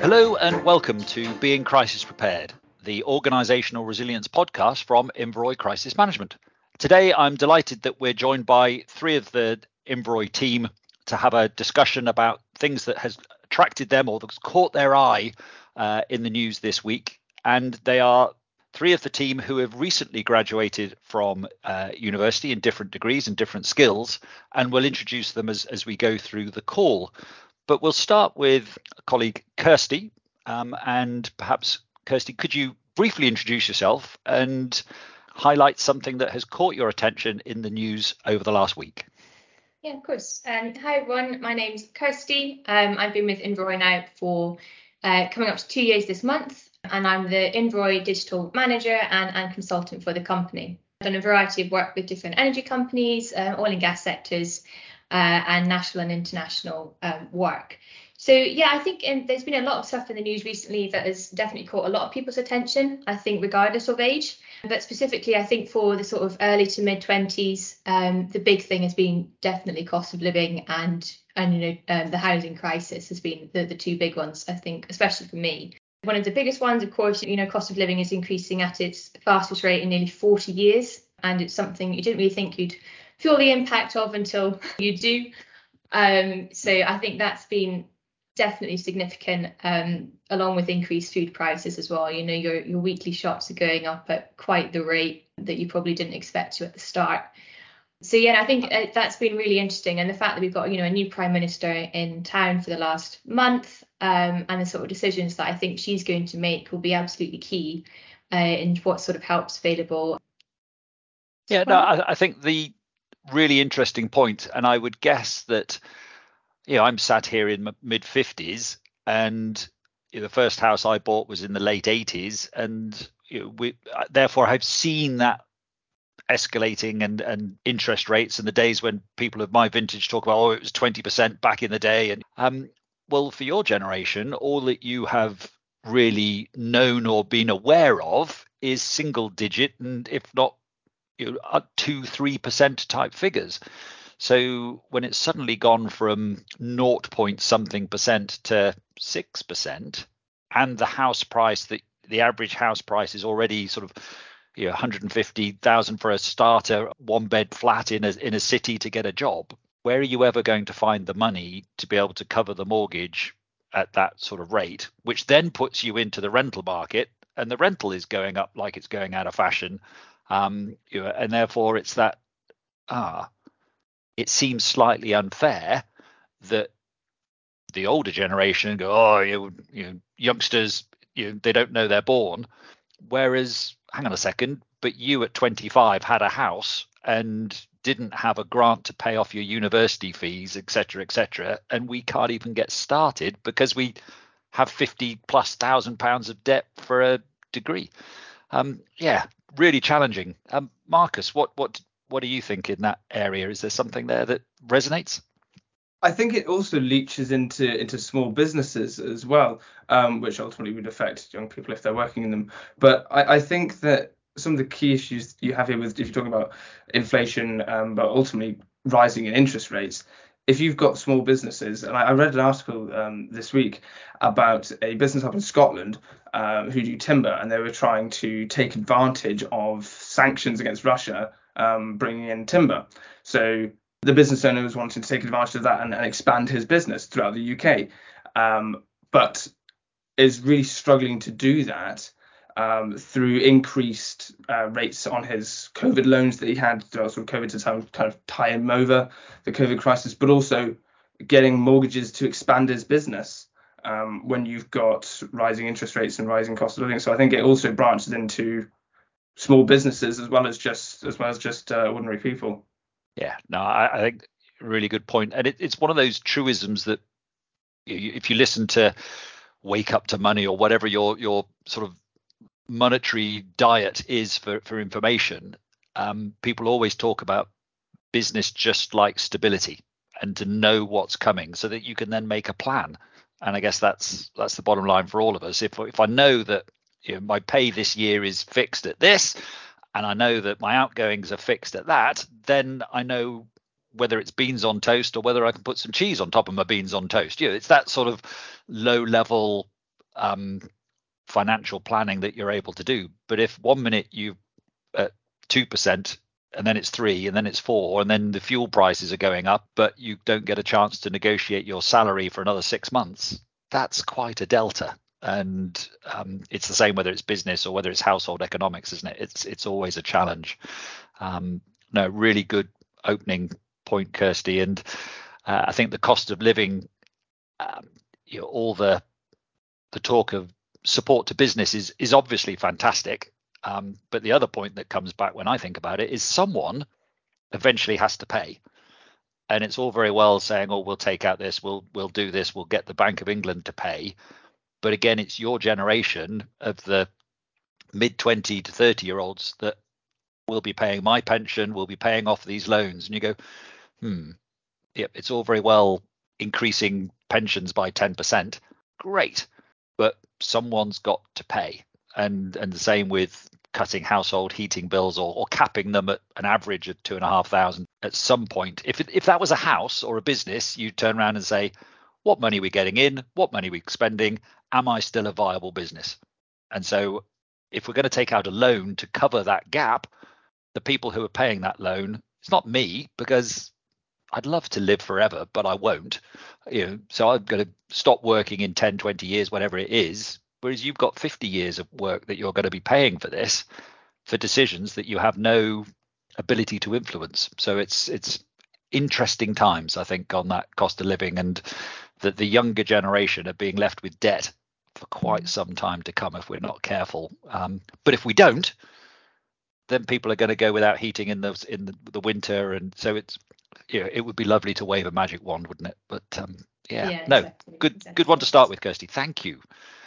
Hello and welcome to Being Crisis Prepared, the organisational resilience podcast from Inveroy Crisis Management. Today I'm delighted that we're joined by three of the Inveroy team to have a discussion about things that has attracted them or that's caught their eye in the news this week. And they are three of the team who have recently graduated from university in different degrees and different skills, and we'll introduce them as we go through the call. But we'll start with colleague Kirsty. And perhaps, Kirsty, could you briefly introduce yourself and highlight something that has caught your attention in the news over the last week? Yeah, of course. Hi, everyone. My name's Kirsty. I've been with Inveroy now for coming up to 2 years this month, and I'm the Inveroy digital manager and consultant for the company. I've done a variety of work with different energy companies, oil and gas sectors, and national and international work. So yeah, I think there's been a lot of stuff in the news recently that has definitely caught a lot of people's attention, I think regardless of age. But specifically, I think for the sort of early to mid 20s, the big thing has been definitely cost of living and the housing crisis has been the two big ones, I think, especially for me. One of the biggest ones, of course, cost of living is increasing at its fastest rate in nearly 40 years. And it's something you didn't really think you'd feel the impact of until you do. So I think that's been definitely significant, along with increased food prices as well. Your weekly shops are going up at quite the rate that you probably didn't expect to at the start. So yeah, I think that's been really interesting, and the fact that we've got a new Prime Minister in town for the last month, and the sort of decisions that I think she's going to make will be absolutely key in what sort of help's available. Yeah, no, I think the really interesting point, and I would guess that I'm sat here in my mid 50s, and the first house I bought was in the late 80s, and therefore I've seen that escalating and interest rates, and the days when people of my vintage talk about it was 20% back in the day. And well, for your generation, all that you have really known or been aware of is single digit, and if not 2-3% type figures. So when it's suddenly gone from 0 point something percent to 6%, and the house price, the average house price is already sort of 150,000 for a starter, one bed flat in a city to get a job, where are you ever going to find the money to be able to cover the mortgage at that sort of rate, which then puts you into the rental market, and the rental is going up like it's going out of fashion. And therefore it's that it seems slightly unfair that the older generation go, youngsters, they don't know they're born. Whereas, hang on a second, but you at 25 had a house and didn't have a grant to pay off your university fees, etc., and we can't even get started because we have 50,000+ pounds of debt for a degree. Really challenging. Marcus, what do you think in that area? Is there something there that resonates? I think it also leaches into small businesses as well, which ultimately would affect young people if they're working in them. But I think that some of the key issues you have here with, if you're talking about inflation, but ultimately rising in interest rates, if you've got small businesses, and I read an article this week about a business up in Scotland who do timber, and they were trying to take advantage of sanctions against Russia bringing in timber. So the business owner was wanting to take advantage of that and expand his business throughout the UK, but is really struggling to do that through increased rates on his COVID loans that he had throughout sort of COVID to kind of tie him over the COVID crisis, but also getting mortgages to expand his business when you've got rising interest rates and rising cost of living. So I think it also branches into small businesses as well as just ordinary people. Yeah, no, I think really good point. And it's one of those truisms that if you listen to Wake Up to Money or whatever your sort of monetary diet is for information, people always talk about business just like stability and to know what's coming so that you can then make a plan. And I guess that's the bottom line for all of us. If I know that my pay this year is fixed at this, and I know that my outgoings are fixed at that, then I know whether it's beans on toast or whether I can put some cheese on top of my beans on toast. It's that sort of low level financial planning that you're able to do. But if 1 minute you at 2%, and then it's 3%, and then it's 4%, and then the fuel prices are going up, but you don't get a chance to negotiate your salary for another 6 months, that's quite a delta. And it's the same whether it's business or whether it's household economics, isn't it? It's always a challenge. No, really good opening point, Kirsty. And I think the cost of living, all the talk of support to business is obviously fantastic. But the other point that comes back when I think about it is someone eventually has to pay. And it's all very well saying, oh, we'll take out this, we'll do this, we'll get the Bank of England to pay. But again, it's your generation of the mid 20 to 30-year-olds that will be paying my pension, will be paying off these loans. And you go, yep, it's all very well increasing pensions by 10%. Great. But someone's got to pay. And the same with cutting household heating bills or capping them at an average of 2,500 at some point. If that was a house or a business, you'd turn around and say, what money are we getting in? What money are we spending? Am I still a viable business? And so if we're going to take out a loan to cover that gap, the people who are paying that loan, it's not me, because I'd love to live forever, but I won't. So I'm going to stop working in 10, 20 years, whatever it is. Whereas you've got 50 years of work that you're going to be paying for this, for decisions that you have no ability to influence. So it's interesting times, I think, on that cost of living, and that the younger generation are being left with debt for quite some time to come if we're not careful. But if we don't, then people are going to go without heating in the winter, and so it would be lovely to wave a magic wand, wouldn't it? But exactly. Good one to start with, Kirsty. Thank you.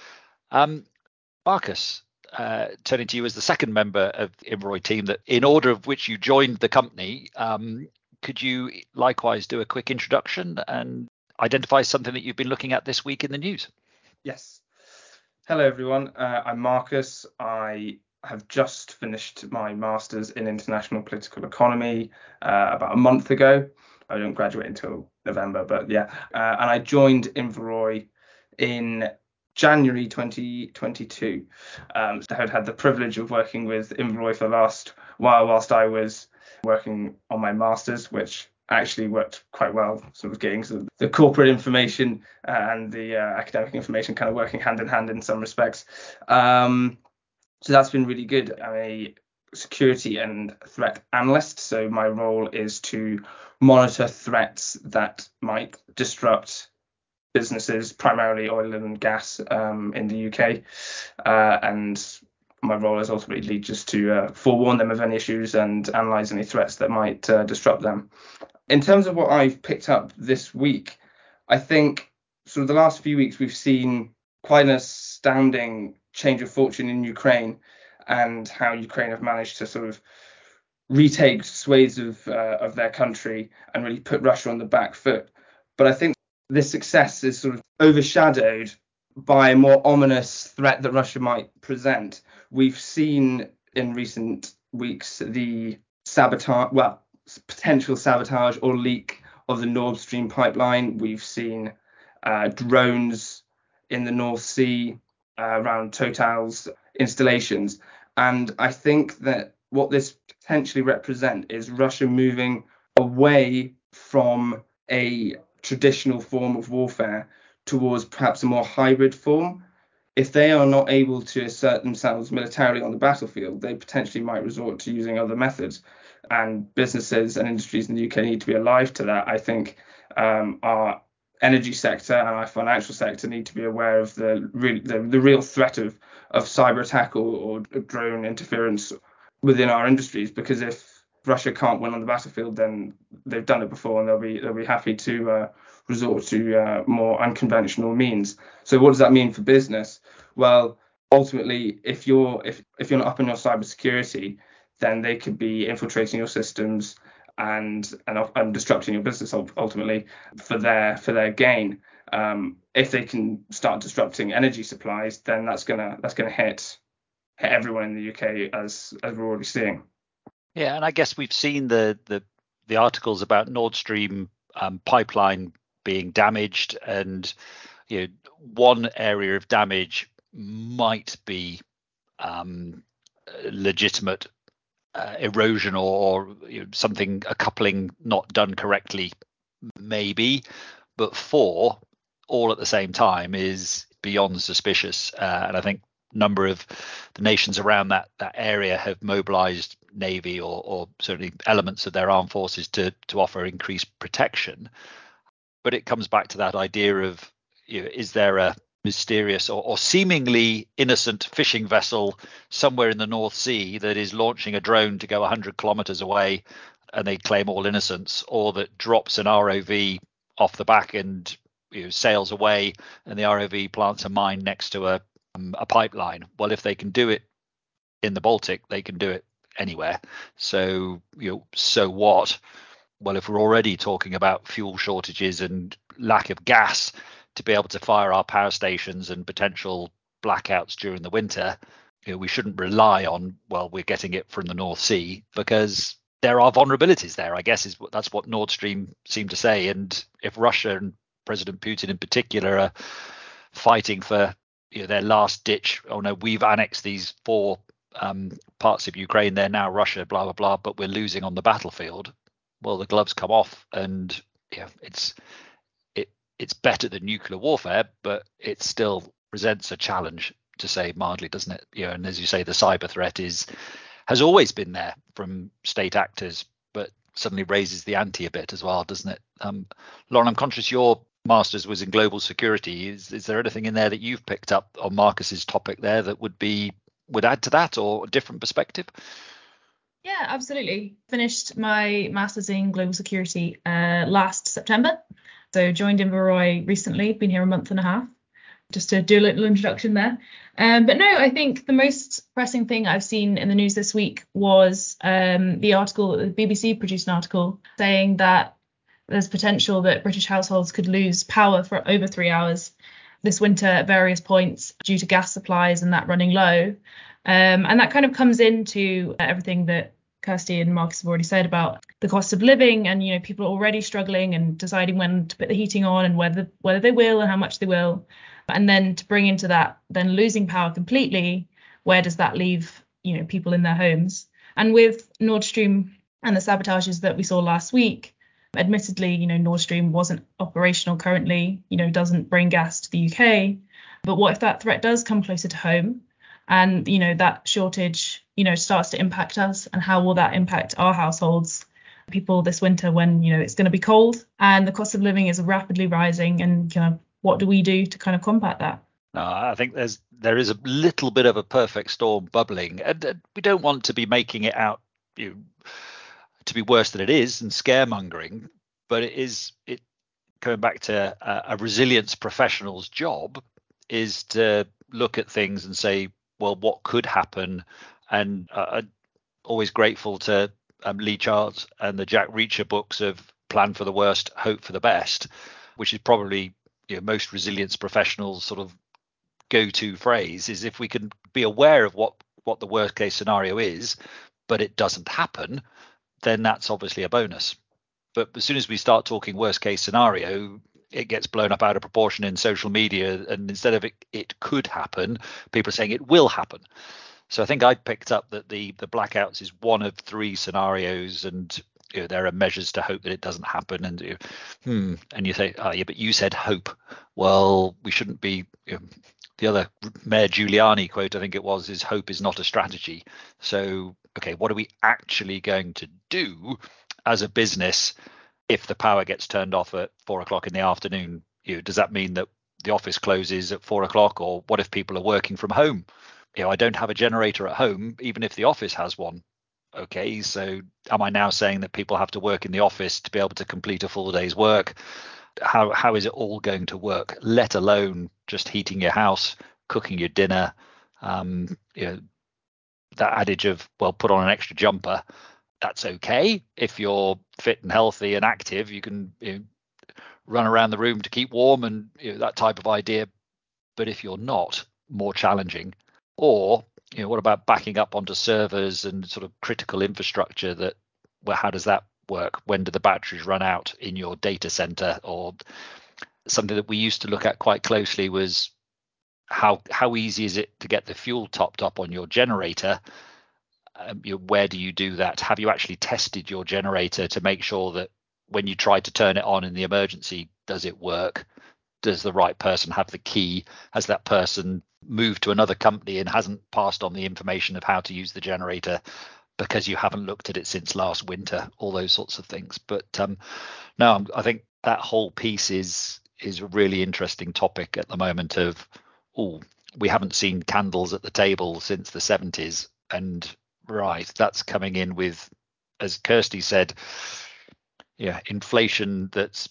Marcus, turning to you as the second member of the Inveroy team, that in order of which you joined the company, could you likewise do a quick introduction and identify something that you've been looking at this week in the news? Yes. Hello, everyone. I'm Marcus. I have just finished my master's in international political economy about a month ago. I don't graduate until November, but yeah. And I joined Inveroy in January 2022. So I had the privilege of working with Inveroy for the last while whilst I was working on my master's, which actually worked quite well, sort of getting the corporate information and the academic information kind of working hand in hand in some respects. So that's been really good. I'm a security and threat analyst, so my role is to monitor threats that might disrupt businesses, primarily oil and gas in the UK, and my role is ultimately just to forewarn them of any issues and analyse any threats that might disrupt them. In terms of what I've picked up this week, I think sort of the last few weeks we've seen quite an astounding change of fortune in Ukraine, and how Ukraine have managed to sort of retake swathes of their country and really put Russia on the back foot. But I think this success is sort of overshadowed by a more ominous threat that Russia might present. We've seen in recent weeks the potential sabotage or leak of the Nord Stream pipeline. We've seen drones in the North Sea around Total's installations. And I think that what this potentially represents is Russia moving away from a traditional form of warfare towards perhaps a more hybrid form. If they are not able to assert themselves militarily on the battlefield, they potentially might resort to using other methods. And businesses and industries in the UK need to be alive to that. I think our energy sector and our financial sector need to be aware of the real threat of cyber attack or drone interference within our industries, because if Russia can't win on the battlefield, then they've done it before, and they'll be happy to resort to more unconventional means. So what does that mean for business? Well, ultimately, if you're not up in your cybersecurity, then they could be infiltrating your systems and disrupting your business ultimately for their gain. If they can start disrupting energy supplies, then that's gonna hit everyone in the UK, as we're already seeing. Yeah, and I guess we've seen the articles about Nord Stream pipeline being damaged, and one area of damage might be legitimate erosion or something, a coupling not done correctly, maybe, but 4 all at the same time is beyond suspicious. And I think a number of the nations around that area have mobilized Navy or certainly elements of their armed forces to offer increased protection. But it comes back to that idea of, is there a mysterious or seemingly innocent fishing vessel somewhere in the North Sea that is launching a drone to go 100 kilometers away and they claim all innocence, or that drops an ROV off the back and sails away and the ROV plants a mine next to a pipeline? Well, if they can do it in the Baltic, they can do it anywhere. So so what? Well, if we're already talking about fuel shortages and lack of gas to be able to fire our power stations and potential blackouts during the winter, we shouldn't rely on, well, we're getting it from the North Sea, because there are vulnerabilities there, I guess that's what Nord Stream seemed to say. And if Russia and President Putin in particular are fighting for their last ditch, oh no, we've annexed these 4 parts of Ukraine, they're now Russia, blah blah blah, but we're losing on the battlefield, well, the gloves come off. And it's better than nuclear warfare, but it still presents a challenge, to say mildly, doesn't it? And as you say, the cyber threat has always been there from state actors, but suddenly raises the ante a bit as well, doesn't it? Lauren, I'm conscious your master's was in global security. Is there anything in there that you've picked up on Marcus's topic there that would add to that, or a different perspective? Yeah, absolutely. Finished my master's in global security last September. So joined Inveroy recently, been here a month and a half, just to do a little introduction there. But no, I think the most pressing thing I've seen in the news this week was the article, the BBC produced an article saying that there's potential that British households could lose power for over 3 hours this winter at various points due to gas supplies and that running low. And that kind of comes into everything that Kirsty and Marcus have already said about the cost of living, and people are already struggling and deciding when to put the heating on and whether they will and how much they will. And then to bring into that, then losing power completely, where does that leave people in their homes? And with Nord Stream and the sabotages that we saw last week, admittedly, Nord Stream wasn't operational currently, doesn't bring gas to the UK. But what if that threat does come closer to home? And, that shortage, starts to impact us, and how will that impact our households, people this winter when, it's going to be cold and the cost of living is rapidly rising, and what do we do to kind of combat that? No, I think there is a little bit of a perfect storm bubbling, and we don't want to be making it out to be worse than it is and scaremongering, but it coming back to a resilience professional's job is to look at things and say, well, what could happen? And always grateful to Lee Charles and the Jack Reacher books of Plan for the Worst, Hope for the Best, which is probably most resilience professionals sort of go-to phrase, is if we can be aware of what the worst case scenario is, but it doesn't happen, then that's obviously a bonus. But as soon as we start talking worst case scenario, it gets blown up out of proportion in social media, and instead of it could happen, people are saying it will happen. So I think I picked up that the blackouts is one of 3 scenarios, and there are measures to hope that it doesn't happen. And and you say, oh yeah, but you said hope. Well, we shouldn't be. The other Mayor Giuliani quote, I think it was, is hope is not a strategy. So okay, what are we actually going to do as a business if the power gets turned off at 4:00 in the afternoon? Does that mean that the office closes at 4:00? Or what if people are working from home? I don't have a generator at home, even if the office has one. Okay, so am I now saying that people have to work in the office to be able to complete a full day's work? How is it all going to work, let alone just heating your house, cooking your dinner? That adage of, well, put on an extra jumper, that's okay. If you're fit and healthy and active, you can run around the room to keep warm and that type of idea. But if you're not, more challenging. Or what about backing up onto servers and sort of critical infrastructure how does that work? When do the batteries run out in your data center? Or something that we used to look at quite closely was how easy is it to get the fuel topped up on your generator? Where do you do that? Have you actually tested your generator to make sure that when you try to turn it on in the emergency, does it work? Does the right person have the key? Has that person moved to another company and hasn't passed on the information of how to use the generator because you haven't looked at it since last winter? All those sorts of things. But no, I think that whole piece is a really interesting topic at the moment of, we haven't seen candles at the table since the 70s. And right, that's coming in with, as Kirsty said, inflation that's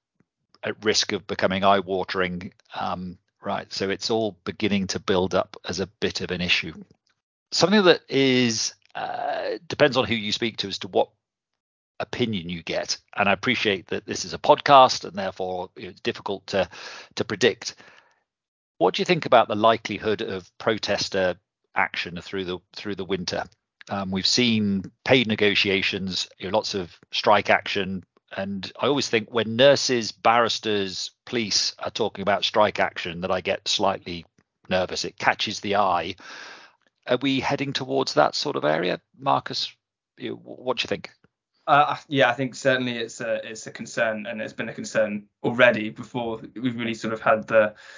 at risk of becoming eye-watering. Right, so it's all beginning to build up as a bit of an issue. Something that is depends on who you speak to as to what opinion you get, and I appreciate that this is a podcast and therefore it's difficult to predict. What do you think about the likelihood of protester action through the winter? We've seen paid negotiations, lots of strike action. And I always think when nurses, barristers, police are talking about strike action that I get slightly nervous. It catches the eye. Are we heading towards that sort of area? Marcus, what do you think? Yeah, I think certainly it's a concern, and it's been a concern already before we've really sort of had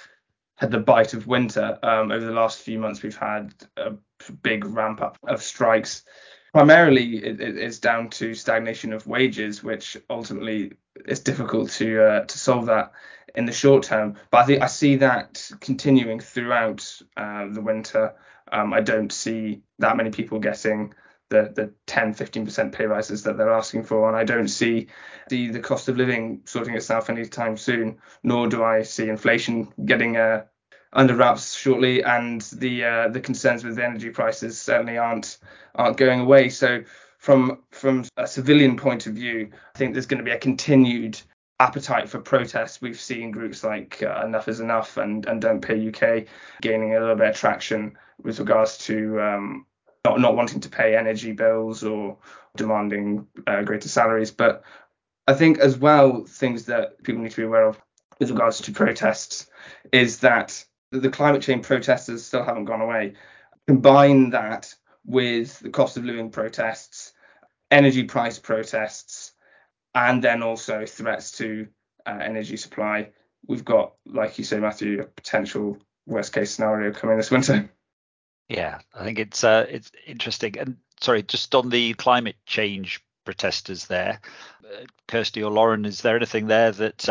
the bite of winter. Over the last few months, we've had a big ramp up of strikes. Primarily, it's down to stagnation of wages, which ultimately is difficult to solve that in the short term. But I see that continuing throughout the winter. I don't see that many people getting the 10-15% pay rises that they're asking for, and I don't see the cost of living sorting itself anytime soon, nor do I see inflation getting under wraps shortly, and the concerns with the energy prices certainly aren't going away. So from a civilian point of view, I think there's going to be a continued appetite for protests. We've seen groups like Enough is Enough and Don't Pay UK gaining a little bit of traction with regards to not wanting to pay energy bills or demanding greater salaries. But I think as well, things that people need to be aware of with regards to protests is that the climate change protesters still haven't gone away. Combine that with the cost of living protests, energy price protests, and then also threats to energy supply. We've got, like you say, Matthew, a potential worst case scenario coming this winter. Yeah, I think it's interesting. And sorry, just on the climate change protesters there, Kirsty or Lauren, is there anything there that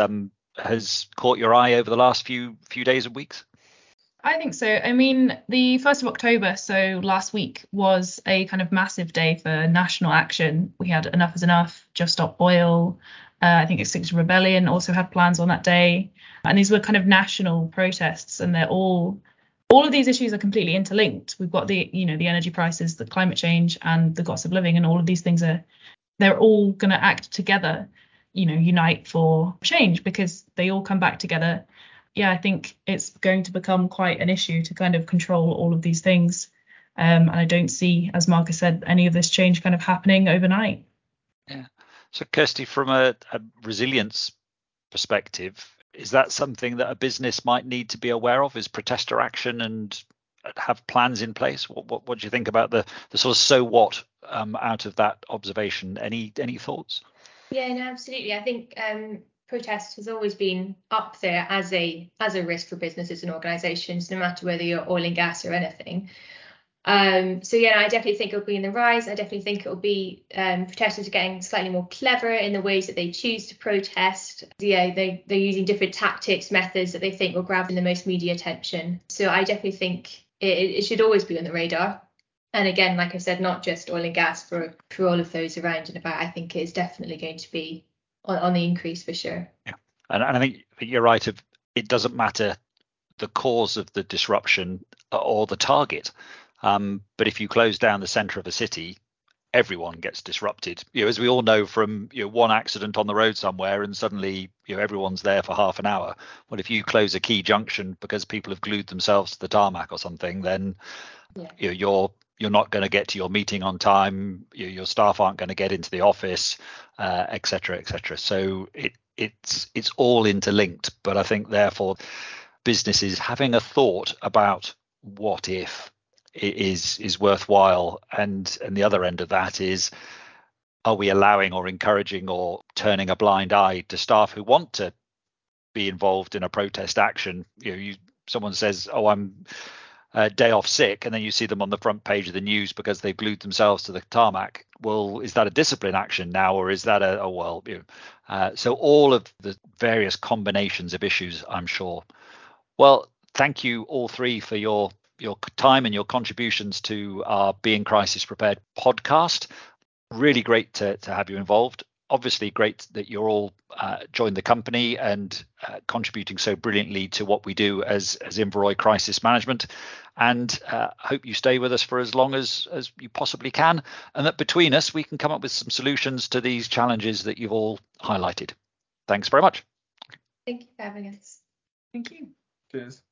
has caught your eye over the last few days and weeks? I think so. I mean, the 1st of October, so last week, was a kind of massive day for national action. We had Enough is Enough, Just Stop Oil. I think Extinction Rebellion also had plans on that day. And these were kind of national protests, and they're all of these issues are completely interlinked. We've got the energy prices, the climate change, and the cost of living, and all of these things they're all going to act together, unite for change, because they all come back together. Yeah, I think it's going to become quite an issue to kind of control all of these things. And I don't see, as Marcus said, any of this change kind of happening overnight. Yeah. So Kirsty, from a resilience perspective, is that something that a business might need to be aware of? Is protester action and have plans in place? What do you think about the sort of so what out of that observation? Any thoughts? Yeah, no, absolutely. I think protest has always been up there as a risk for businesses and organisations, no matter whether you're oil and gas or anything. So yeah, I definitely think it'll be in the rise. I definitely think it'll be protesters are getting slightly more clever in the ways that they choose to protest. Yeah, they're using different tactics, methods that they think will grab the most media attention. So I definitely think it should always be on the radar. And again, like I said, not just oil and gas, for all of those around and about. I think it is definitely going to be on the increase for sure. Yeah, and I think you're right. It doesn't matter the cause of the disruption or the target. But if you close down the centre of a city, everyone gets disrupted. As we all know from one accident on the road somewhere, and suddenly everyone's there for half an hour. Well, if you close a key junction because people have glued themselves to the tarmac or something, then you're not going to get to your meeting on time. Your staff aren't going to get into the office, etc., etc. So it's all interlinked. But I think therefore businesses having a thought about what if it is worthwhile, and the other end of that is, are we allowing or encouraging or turning a blind eye to staff who want to be involved in a protest action? Someone says, oh, I'm a day off sick, and then you see them on the front page of the news because they've glued themselves to the tarmac. Well, is that a discipline action now, or is that so all of the various combinations of issues, I'm sure. Well, thank you all three for your time and your contributions to our Being Crisis Prepared podcast. Really great to have you involved. Obviously great that you're all joined the company and contributing so brilliantly to what we do as Inveroy Crisis Management, and hope you stay with us for as long as you possibly can, and that between us we can come up with some solutions to these challenges that you've all highlighted. Thanks very much. Thank you for having us. Thank you. Cheers.